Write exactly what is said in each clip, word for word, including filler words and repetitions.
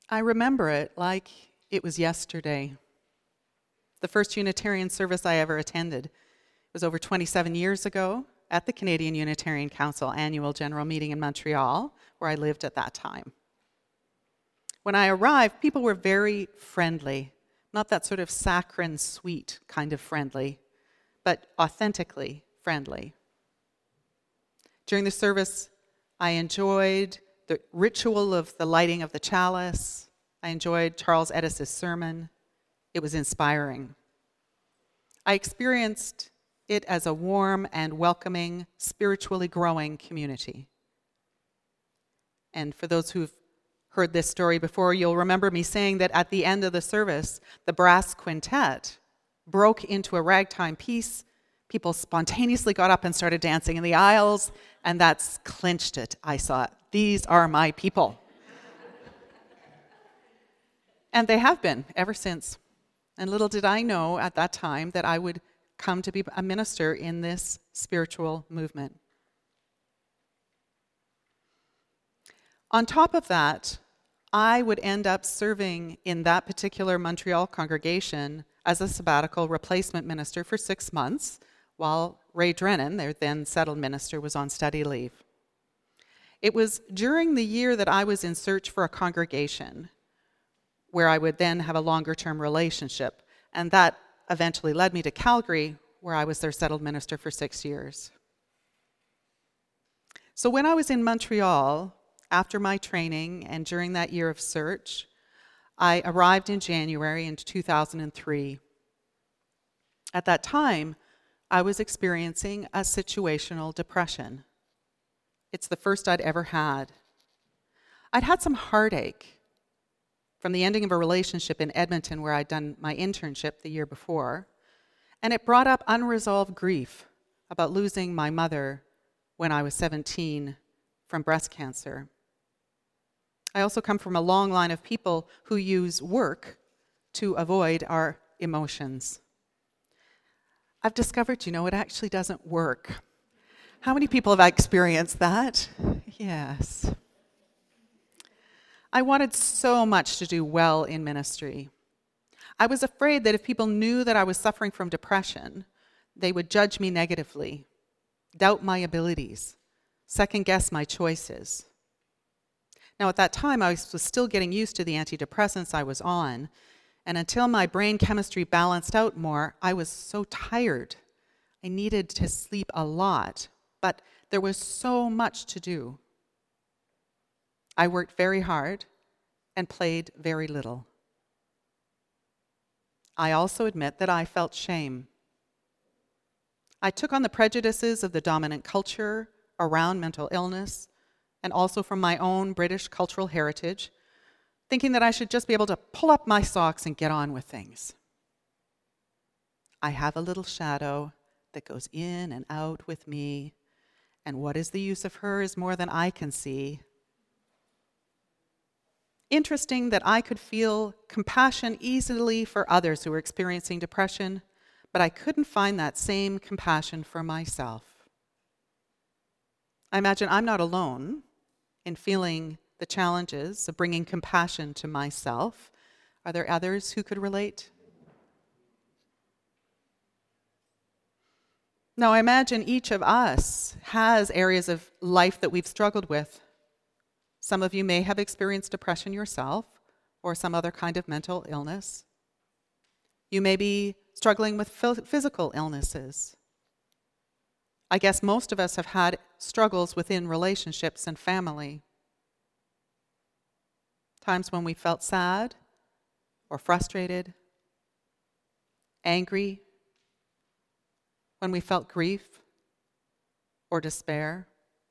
I remember it like it was yesterday. The first Unitarian service I ever attended was over twenty-seven years ago at the Canadian Unitarian Council annual general meeting in Montreal, where I lived at that time. When I arrived, people were very friendly, not that sort of saccharine sweet kind of friendly, but authentically friendly. During the service, I enjoyed the ritual of the lighting of the chalice. I enjoyed Charles Edis's sermon. It was inspiring. I experienced it as a warm and welcoming, spiritually growing community. And for those who've heard this story before, you'll remember me saying that at the end of the service, the brass quintet broke into a ragtime piece. People spontaneously got up and started dancing in the aisles, and that's clinched it. I thought, these are my people. And they have been ever since. And little did I know at that time that I would come to be a minister in this spiritual movement. On top of that, I would end up serving in that particular Montreal congregation as a sabbatical replacement minister for six months, while Ray Drennan, their then settled minister, was on study leave. It was during the year that I was in search for a congregation where I would then have a longer-term relationship, and that eventually led me to Calgary, where I was their settled minister for six years. So when I was in Montreal, after my training and during that year of search, I arrived in January in two thousand three. At that time, I was experiencing a situational depression. It's the first I'd ever had. I'd had some heartache from the ending of a relationship in Edmonton where I'd done my internship the year before, and it brought up unresolved grief about losing my mother when I was seventeen from breast cancer. I also come from a long line of people who use work to avoid our emotions. I've discovered, you know, it actually doesn't work. How many people have experienced that? Yes. I wanted so much to do well in ministry. I was afraid that if people knew that I was suffering from depression, they would judge me negatively, doubt my abilities, second-guess my choices. Now, at that time, I was still getting used to the antidepressants I was on, and until my brain chemistry balanced out more, I was so tired. I needed to sleep a lot, but there was so much to do. I worked very hard and played very little. I also admit that I felt shame. I took on the prejudices of the dominant culture around mental illness, and also from my own British cultural heritage, thinking that I should just be able to pull up my socks and get on with things. I have a little shadow that goes in and out with me, and what is the use of her is more than I can see. Interesting that I could feel compassion easily for others who were experiencing depression, but I couldn't find that same compassion for myself. I imagine I'm not alone in feeling the challenges of bringing compassion to myself. Are there others who could relate? Now, I imagine each of us has areas of life that we've struggled with. Some of you may have experienced depression yourself or some other kind of mental illness. You may be struggling with physical illnesses. I guess most of us have had struggles within relationships and family. Times when we felt sad or frustrated, angry, when we felt grief or despair.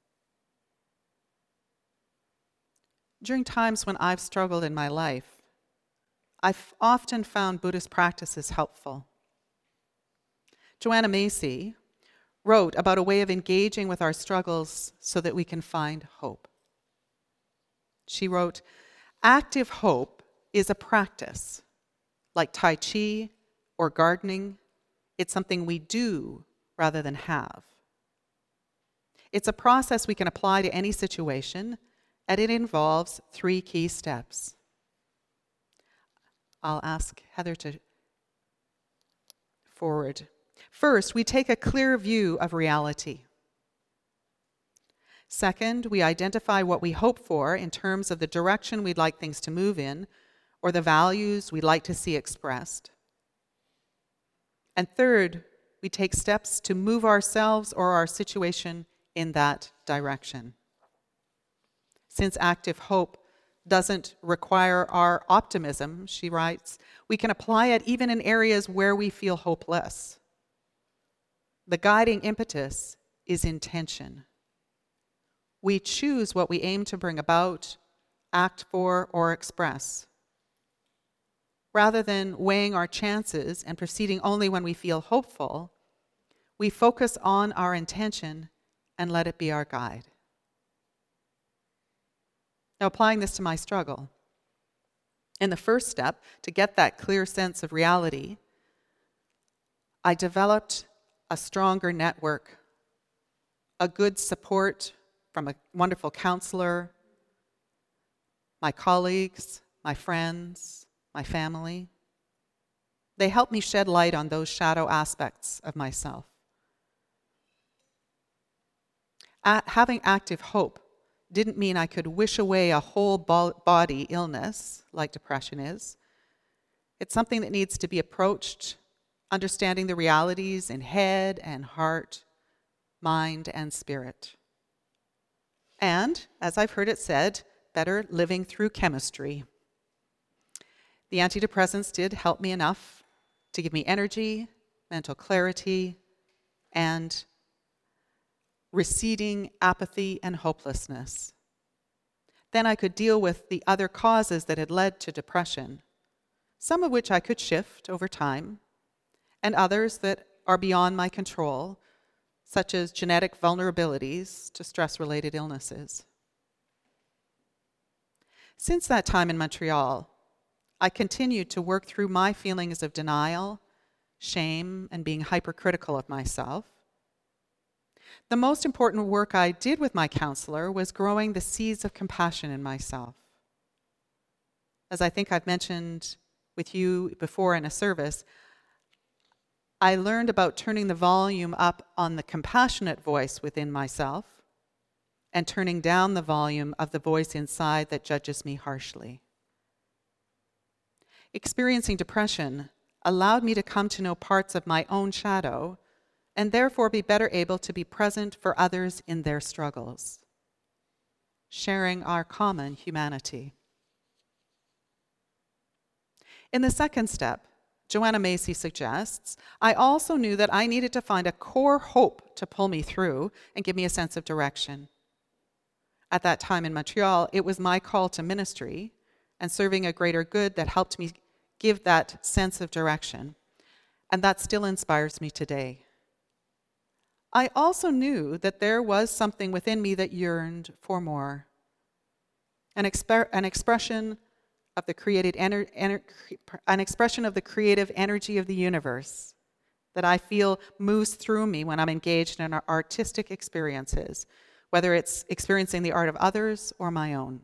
During times when I've struggled in my life, I've often found Buddhist practices helpful. Joanna Macy wrote about a way of engaging with our struggles so that we can find hope. She wrote, "Active hope is a practice, like Tai Chi or gardening. It's something we do rather than have. It's a process we can apply to any situation, and it involves three key steps. I'll ask Heather to forward. First, we take a clear view of reality. Second, we identify what we hope for in terms of the direction we'd like things to move in, or the values we'd like to see expressed. And third, we take steps to move ourselves or our situation in that direction. Since active hope doesn't require our optimism, she writes, we can apply it even in areas where we feel hopeless. The guiding impetus is intention. We choose what we aim to bring about, act for, or express. Rather than weighing our chances and proceeding only when we feel hopeful, we focus on our intention and let it be our guide. Now, applying this to my struggle. In the first step, to get that clear sense of reality, I developed a stronger network, a good support from a wonderful counselor, my colleagues, my friends, my family. They helped me shed light on those shadow aspects of myself. A- having active hope didn't mean I could wish away a whole bo- body illness like depression is. It's something that needs to be approached, understanding the realities in head and heart, mind and spirit. And, as I've heard it said, better living through chemistry. The antidepressants did help me enough to give me energy, mental clarity, and receding apathy and hopelessness. Then I could deal with the other causes that had led to depression, some of which I could shift over time, and others that are beyond my control, such as genetic vulnerabilities to stress-related illnesses. Since that time in Montreal, I continued to work through my feelings of denial, shame, and being hypercritical of myself. The most important work I did with my counselor was growing the seeds of compassion in myself. As I think I've mentioned with you before in a service, I learned about turning the volume up on the compassionate voice within myself and turning down the volume of the voice inside that judges me harshly. Experiencing depression allowed me to come to know parts of my own shadow and therefore be better able to be present for others in their struggles, sharing our common humanity. In the second step, Joanna Macy suggests, I also knew that I needed to find a core hope to pull me through and give me a sense of direction. At that time in Montreal, it was my call to ministry and serving a greater good that helped me give that sense of direction, and that still inspires me today. I also knew that there was something within me that yearned for more, an, exper- an expression of the created ener- ener- an expression of the creative energy of the universe that I feel moves through me when I'm engaged in our artistic experiences, whether it's experiencing the art of others or my own.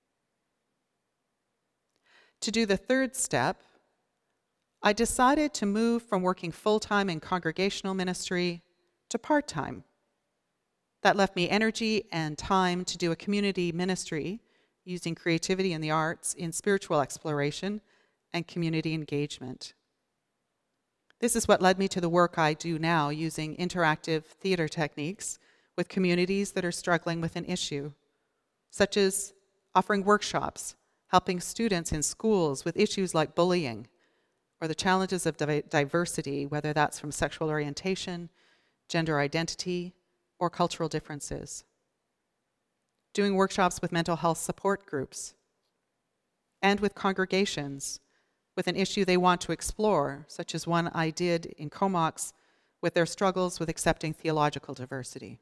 To do the third step, I decided to move from working full-time in congregational ministry to part-time. That left me energy and time to do a community ministry using creativity and the arts in spiritual exploration and community engagement. This is what led me to the work I do now using interactive theater techniques with communities that are struggling with an issue, such as offering workshops, helping students in schools with issues like bullying, or the challenges of diversity, whether that's from sexual orientation, gender identity, or cultural differences. Doing workshops with mental health support groups, and with congregations with an issue they want to explore, such as one I did in Comox with their struggles with accepting theological diversity.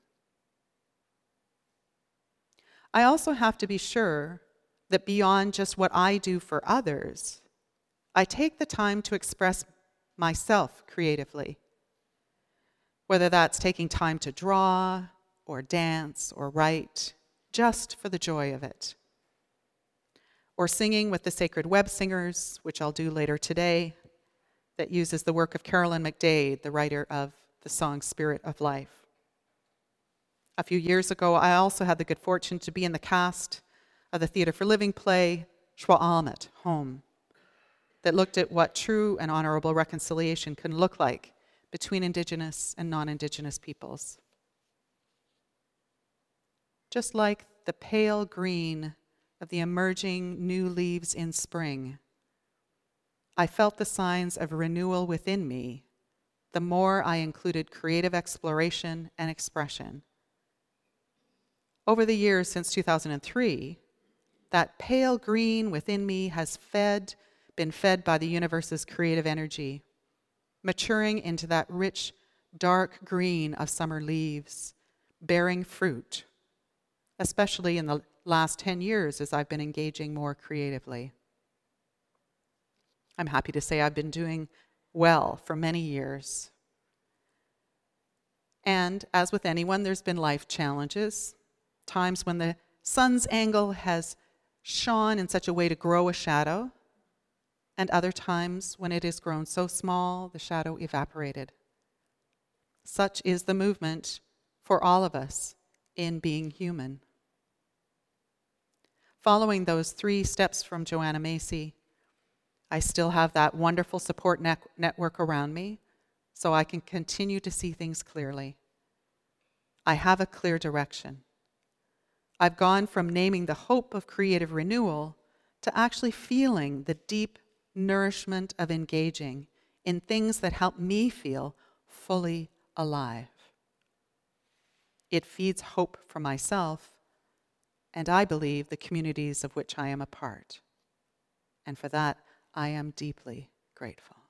I also have to be sure that beyond just what I do for others, I take the time to express myself creatively, whether that's taking time to draw or dance or write, just for the joy of it. or singing with the Sacred Web Singers, which I'll do later today, that uses the work of Carolyn McDade, the writer of the song Spirit of Life. A few years ago, I also had the good fortune to be in the cast of the Theatre for Living play, Shwa'almet, Home, that looked at what true and honorable reconciliation can look like between Indigenous and non-Indigenous peoples. Just like the pale green of the emerging new leaves in spring, I felt the signs of renewal within me the more I included creative exploration and expression. Over the years since two thousand three, that pale green within me has fed, been fed by the universe's creative energy, maturing into that rich, dark green of summer leaves, bearing fruit, especially in the last ten years as I've been engaging more creatively. I'm happy to say I've been doing well for many years. And as with anyone, there's been life challenges, times when the sun's angle has shone in such a way to grow a shadow, and other times when it has grown so small the shadow evaporated. Such is the movement for all of us in being human. Following those three steps from Joanna Macy, I still have that wonderful support ne- network around me, so I can continue to see things clearly. I have a clear direction. I've gone from naming the hope of creative renewal to actually feeling the deep nourishment of engaging in things that help me feel fully alive. It feeds hope for myself, and I believe the communities of which I am a part. And for that, I am deeply grateful.